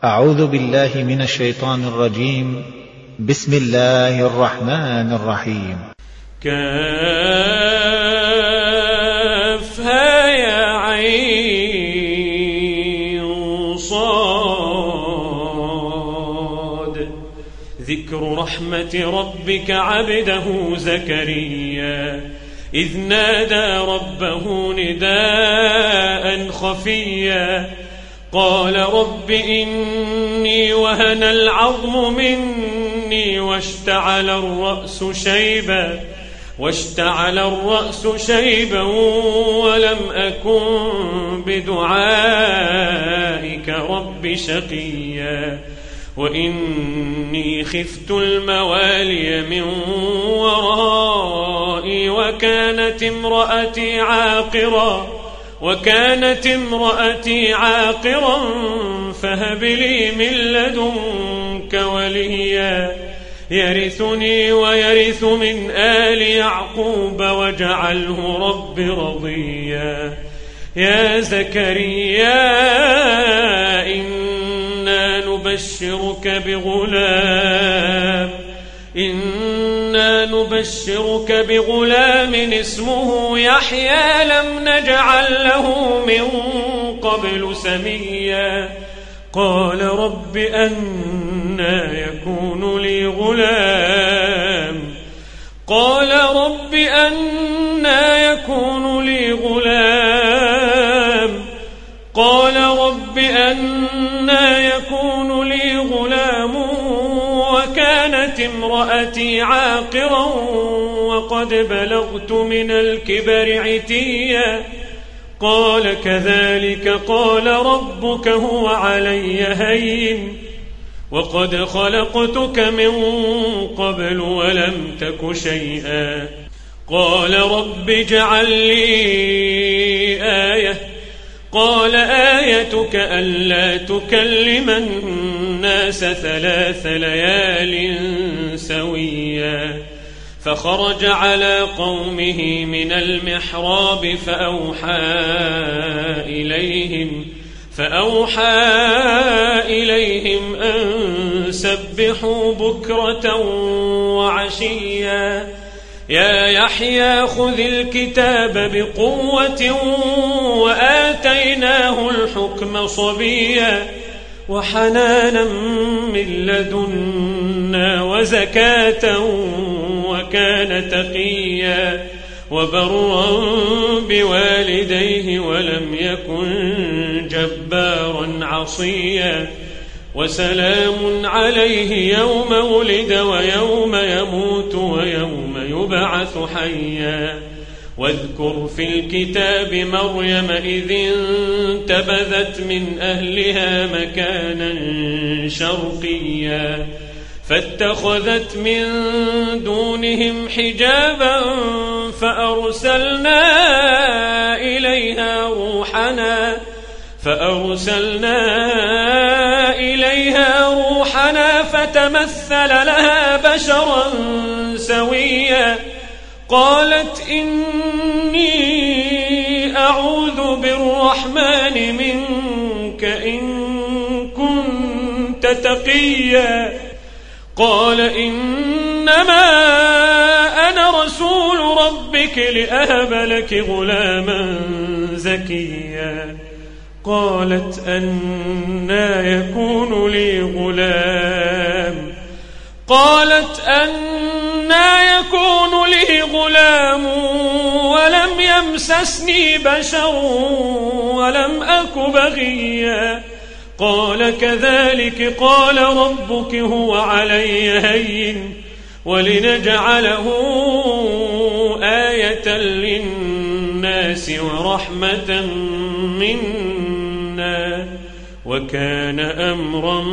أعوذ بالله من الشيطان الرجيم. بسم الله الرحمن الرحيم. كافها يا عين صاد. ذكر رحمة ربك عبده زكريا إذ نادى ربه نداء خفيا قال رب إني وهن العظم مني واشتعل الرأس شيبا ولم أكن بدعائك رب شقيا وإني خفت الموالي من ورائي وكانت امرأتي عاقرا فهب لي من لدنك وليا يرثني ويرث من آل يعقوب واجعله رب رضيا. يا زكريا إنا نبشرك بغلام اسمه يحيى لم نجعل له من قبل سميا. قال رب أنى يكون لي غلام وكانت امرأتي عاقرا وقد بلغت من الكبر عتيا. قال كذلك قال ربك هو علي هين وقد خلقتك من قبل ولم تك شيئا. قال رب اجعل لي آية. قال آيتك ألا تكلم الناس 3 ليال سويا. فخرج على قومه من المحراب فأوحى إليهم أن سبحوا بكرة وعشيا. يا يحيى خذ الكتاب بقوة وآتيناه الحكم صبيا وحنانا من لدنا وزكاة وكان تقيا وبرا بوالديه ولم يكن جبارا عصيا. وسلام عليه يوم ولد ويوم يموت ويوم يبعث حيا. واذكر في الكتاب مريم إذ انتبذت من أهلها مكانا شرقيا فاتخذت من دونهم حجابا فأرسلنا إليها روحنا فتمثل لها بشرا سويا. قالت إني أعوذ بالرحمن منك إن كنت تقيا. قال إنما أنا رسول ربك لأهب لك غلاما زكيا. قالت أنى يكون لي غلام ولم يمسسني بشر ولم أك بغيا. قال كذلك قال ربك هو علي هين ولنجعله آية للناس ورحمة منا وكان أمرا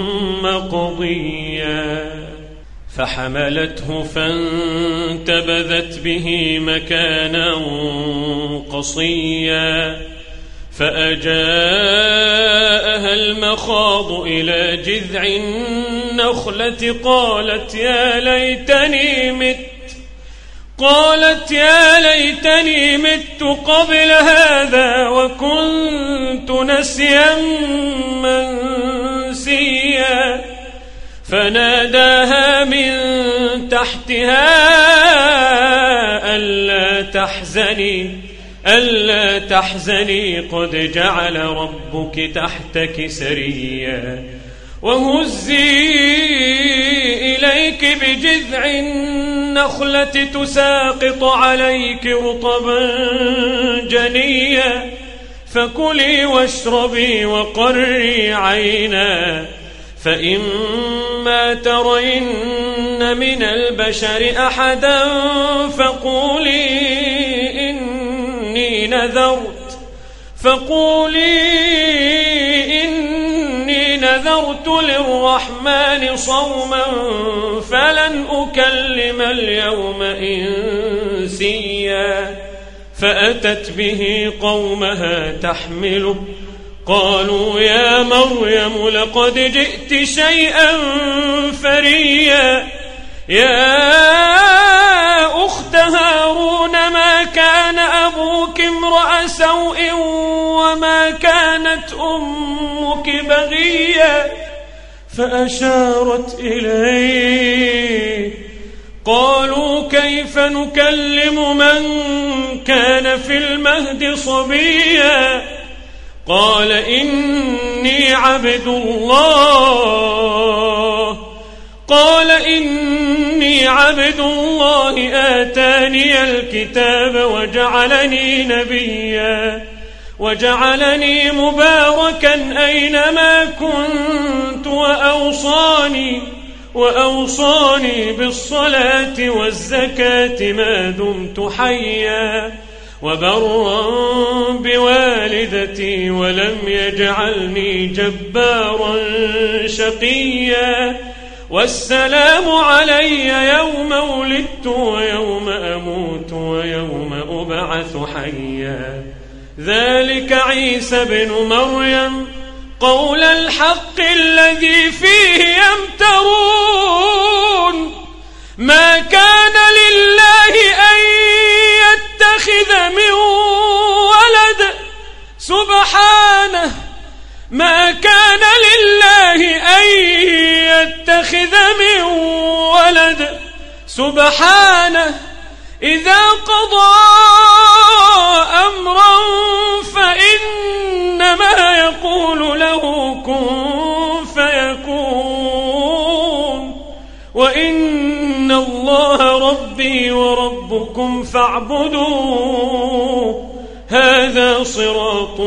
مقضيا. فحملته فانتبذت به مكانا قصيا فأجاءها المخاض إلى جذع النخلة قالت يا ليتني مت قبل هذا وكنت نسيا منسيا. فناداها من تحتها ألا تحزني قد جعل ربك تحتك سريا وهزي إليك بجذع النخلة تساقط عليك رطبا جنيا فكلي واشربي وقري عينا فإما ترين من البشر أحدا فقولي إني نذرت للرحمن صوما فلن أكلم اليوم إنسيا فأتت به قومها تحمله قالوا يا مريم لقد جئت شيئا فريا يا أخت هارون ما كان أبوك امرأ سوء وما كانت أمك بغيا فأشارت إليه قالوا كيف نكلم من كان في المهد صبيا قال إني عبد الله آتاني الكتاب وجعلني نبيا وجعلني مباركا أينما كنت وأوصاني بالصلاة والزكاة ما دمت حيا وبرا بوالدتي ولم يجعلني جبارا شقيا والسلام علي يوم ولدت ويوم أموت ويوم أبعث حيا ذلك عيسى بن مريم قول الحق الذي فيه يمترون ما كان لله أن يتخذ من ولد سبحانه ما كان لله أن يتخذ من ولد سبحانه إذا قضى أمرا فإنما يقول له كن فيكون وإن الله ربي وربكم فاعبدوه هذا صراط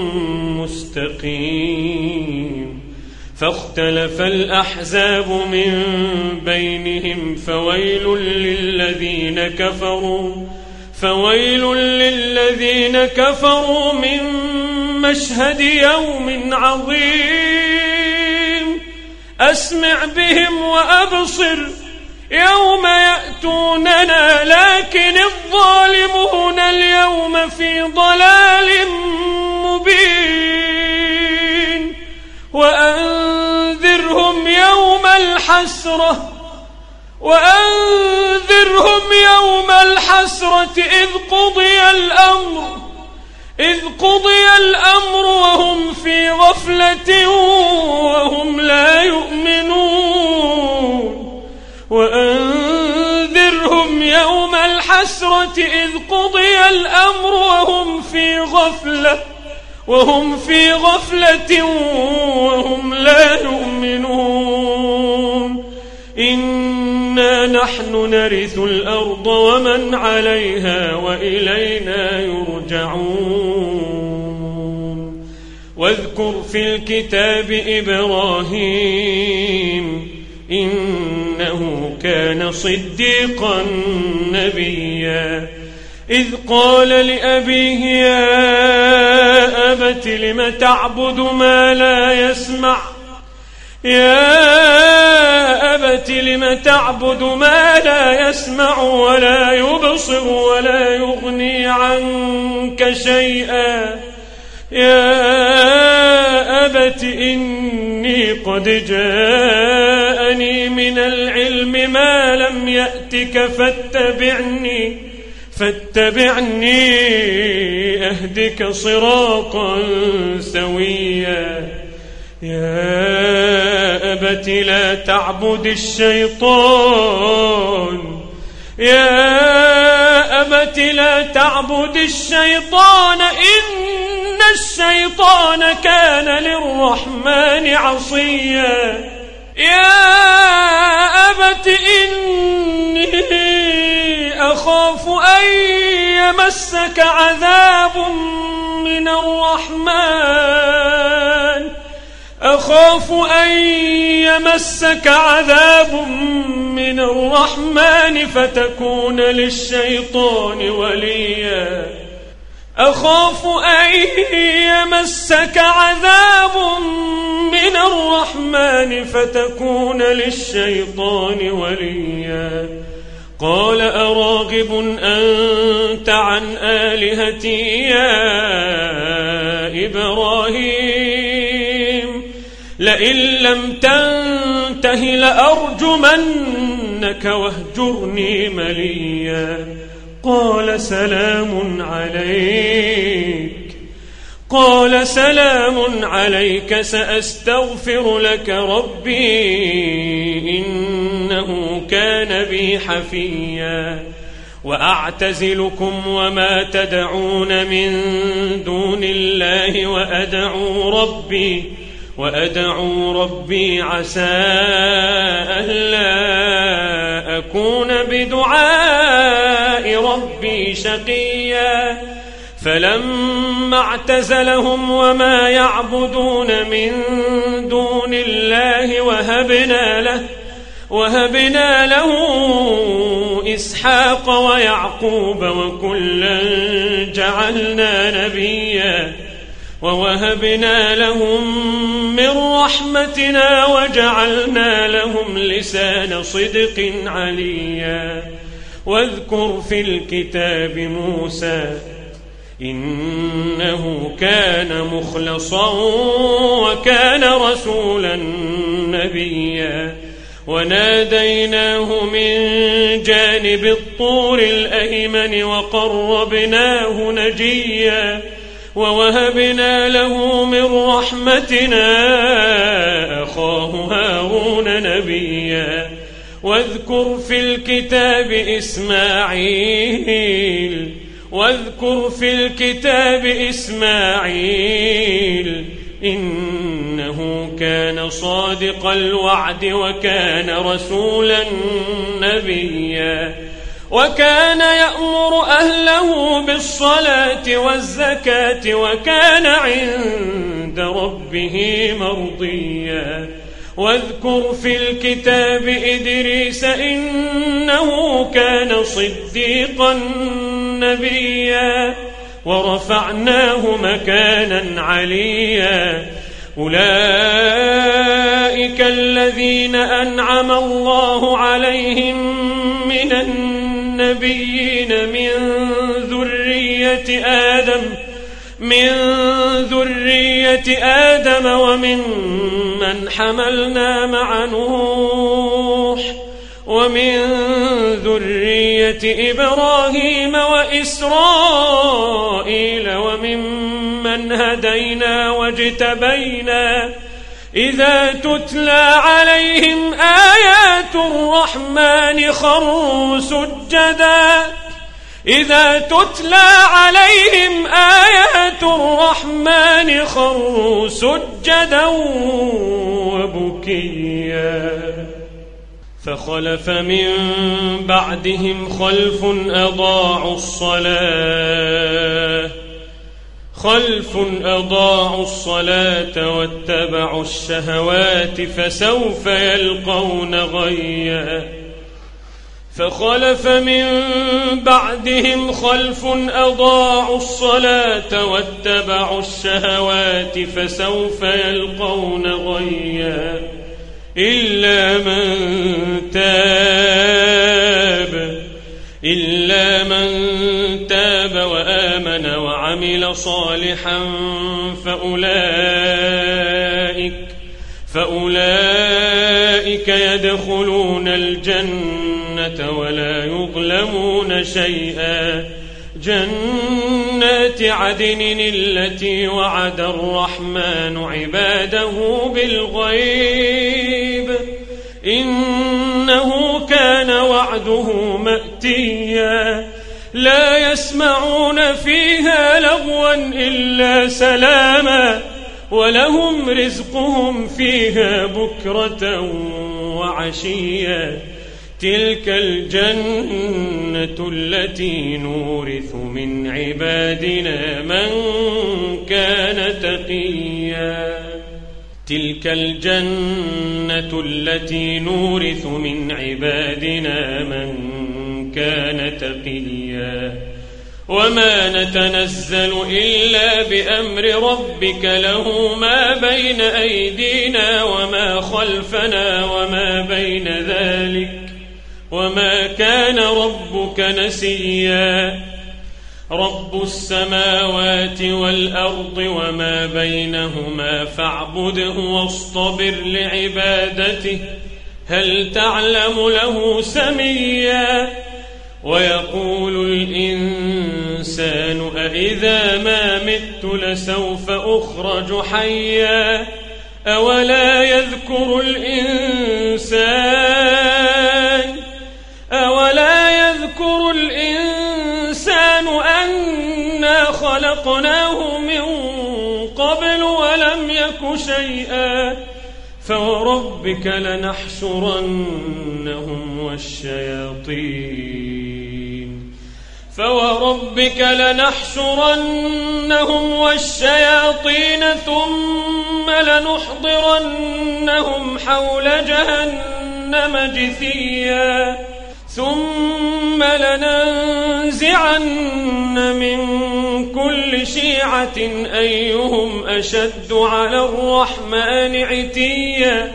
مستقيم فاختلف الأحزاب من بينهم فويل للذين كفروا من مشهد يوم عظيم أسمع بهم وأبصر يوم يأتوننا لكن الظالمون اليوم في ضلال مبين وأنذرهم يوم الحسرة إذ قضي الأمر وهم في غفلة وهم لا يؤمنون وأنذرهم يوم الحسرة إذ قضي الأمر وهم في غفلة وهم لا يؤمنون إنا نحن نرث الأرض ومن عليها وإلينا يرجعون واذكر في الكتاب إبراهيم إنه كان صديقا نبيا إذ قال لأبيه يا أبت لم تعبد ما لا يسمع ولا يبصر ولا يغني عنك شيئا يا أبت إني قد جاءني من العلم ما لم يأتك فاتبعني أهدك صراطا سويا يا أبت لا تعبد الشيطان يا أبت لا تعبد الشيطان إن الشيطان كان للرحمن عصيا يا أبت إني أخاف أن يمسك عذاب من الرحمن أخاف أن يمسك عذاب من الرحمن فتكون للشيطان وليا أخاف أن يمسك عذاب من الرحمن فتكون للشيطان وليا قال أراغب أنت عن آلهتي يا إبراهيم لئن لم تنته لأرجمنك واهجرني مليا قال سلام عليك سأستغفر لك ربي إنه كان بي حفيا وأعتزلكم وما تدعون من دون الله وأدعو ربي عسى ألا أكون بدعاء ربي شقيا فلما اعتزلهم وما يعبدون من دون الله وهبنا له إسحاق ويعقوب وكلا جعلنا نبيا ووهبنا لهم من رحمتنا وجعلنا لهم لسان صدق عليا واذكر في الكتاب موسى إنه كان مخلصا وكان رسولا نبيا وناديناه من جانب الطور الأيمن وقربناه نجيا ووهبنا له من رحمتنا أخاه هارون نبيا واذكر في الكتاب إسماعيل إنه كان صادق الوعد وكان رسولا نبيا وكان يأمر أهله بالصلاة والزكاة وكان عند ربه مرضيا واذكر في الكتاب إدريس إنه كان صديقا نبيا ورفعناه مكانا عليا أولئك الذين أنعم الله عليهم من النبيين من ذرية آدم ومن من حملنا مع نوح ومن ذرية إبراهيم وإسرائيل وممن هدينا واجتبينا إذا تتلى عليهم آيات الرحمن خروا سجدا وبكيا فخلف من بعدهم خلف أضاعوا الصلاة واتبعوا الشهوات فسوف يلقون غيا فخلف من بعدهم خلف أضاعوا الصلاة واتبعوا الشهوات فسوف يلقون غيا إلا من تاب وآمن وعمل صالحا فأولئك يدخلون الجنة ولا يظلمون شيئا جنات عدن التي وعد الرحمن عباده بالغيب وعده مأتيا لا يسمعون فيها لغوا إلا سلاما ولهم رزقهم فيها بكرة وعشيا تلك الجنة التي نورث من عبادنا من كان تقيا تلك الجنة التي نورث من عبادنا من كان تقيا وما نتنزل إلا بأمر ربك له ما بين أيدينا وما خلفنا وما بين ذلك وما كان ربك نسيا رب السماوات والأرض وما بينهما فاعبده واصطبر لعبادته هل تعلم له سميا ويقول الإنسان أإذا ما مت لسوف أخرج حيا أولا يذكر الإنسان أنا خلقناه من قبل ولم يك شيئا فوربك لنحشرنهم والشياطين ثم لنحضرنهم حول جهنم جثيا ثم لننزعن من كل شيعة أيهم أشد على الرحمن عتيا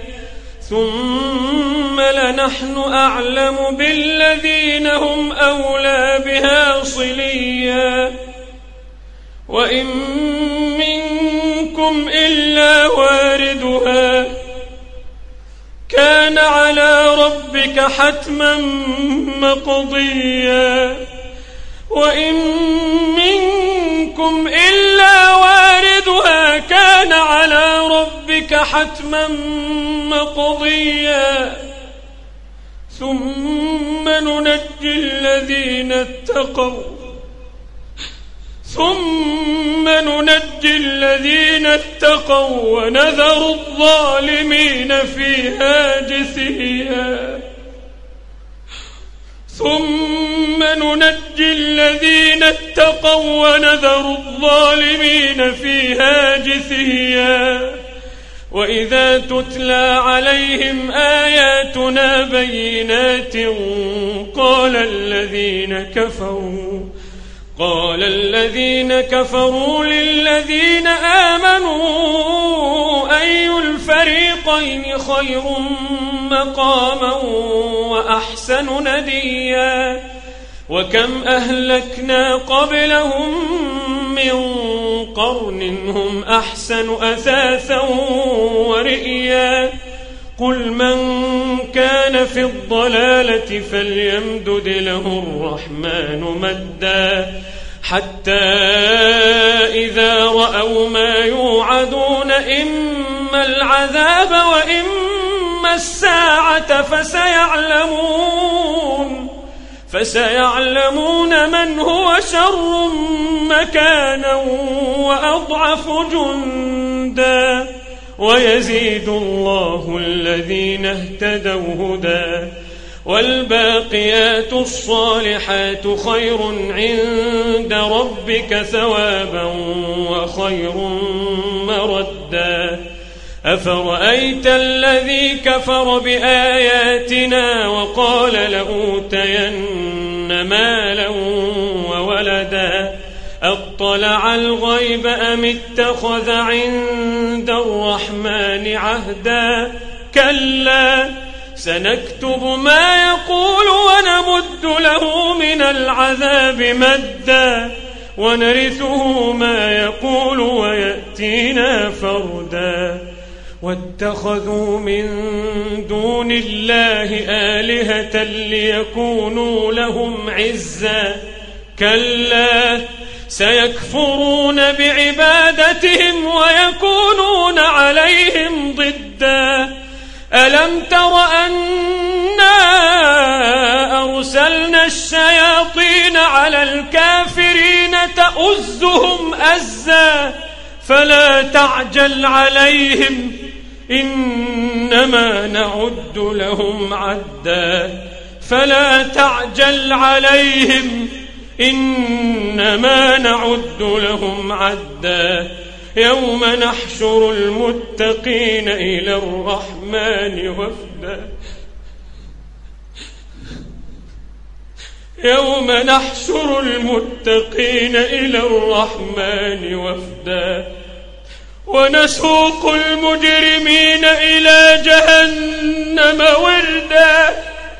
ثم لنحن أعلم بالذين هم أولى بها صليا وإن منكم إلا واردها كان على ربك حتما مقضيا وإن منكم إلا واردها كان على ربك حتما مقضيا ثم ننجي الذين اتقوا ونذر الظالمين فيها جثيا وإذا تتلى عليهم آياتنا بينات قال الذين كفروا للذين آمنوا أي الفريقين خير مقاما وأحسن نديا وكم أهلكنا قبلهم من قرن هم أحسن أثاثا ورئيا قل من كان في الضلالة فليمدد له الرحمن مدا حتى إذا رأوا ما يوعدون إما العذاب وإما الساعة فسيعلمون من هو شر مكانا وأضعف جندا ويزيد الله الذين اهتدوا هدى والباقيات الصالحات خير عند ربك ثوابا وخير مردا أفرأيت الذي كفر بآياتنا وقال لأوتين مالا وولدا أطلع الغيب أم اتخذ عند الرحمن عهدا كلا سنكتب ما يقول ونمد له من العذاب مدا ونرثه ما يقول ويأتينا فردا واتخذوا من دون الله آلهة ليكونوا لهم عزا كلا سيكفرون بعبادتهم ويكونون عليهم ضدا ألم تر أنا على الكافرين تؤزهم أزا فلا تعجل عليهم إنما نعد لهم عدا فلا تعجل عليهم إنما نعد لهم عدا يوم نحشر المتقين إلى الرحمن وفدا يوم نحشر المتقين إلى الرحمن وفدا ونسوق المجرمين إلى جهنم وردا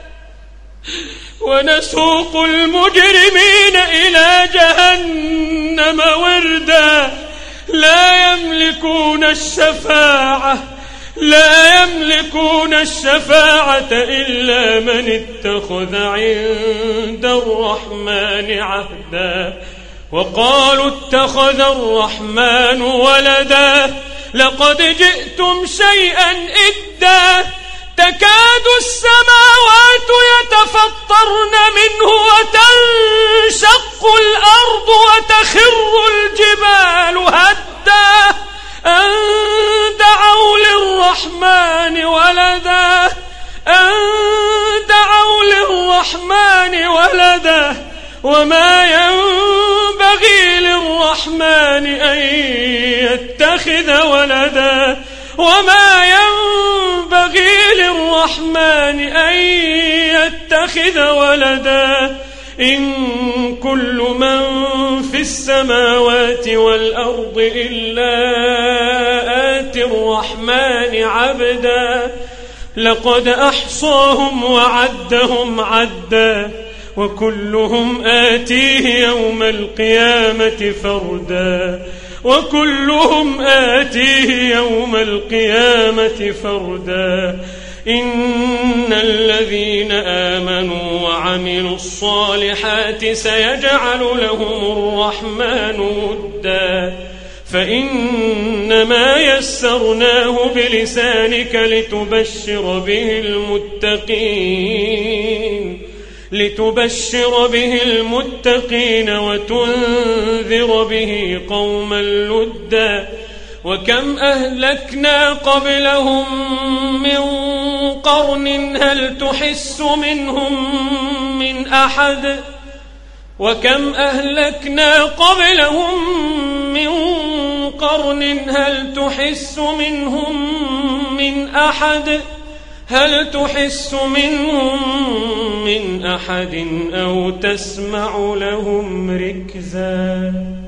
ونسوق المجرمين إلى جهنم وردا لا يملكون الشفاعة إلا من اتخذ عند الرحمن عهدا وقالوا اتخذ الرحمن ولدا لقد جئتم شيئا إدا تكاد السماوات يتفطرن منه وتنشق الأرض وتخر الجبال هدا أن دعوا للرحمن ولدا وما ينبغي للرحمن أن يتخذ ولدا وما ينبغي للرحمن أن يتخذ ولدا إن كل من في السماوات والأرض إلا آتي الرحمن عبدا لقد أحصاهم وعدهم عدا وكلهم آتيه يوم القيامة فردا إن الذين آمنوا وعملوا الصالحات سيجعل لهم الرحمن ودا فإنما يسرناه بلسانك لتبشر به المتقين وتنذر به قوما لدا وكم أهلكنا قبلهم من قرن هل تحس منهم من أحد وكم أهلكنا قبلهم من قرن هل تحس منهم من أحد أو تسمع لهم ركزا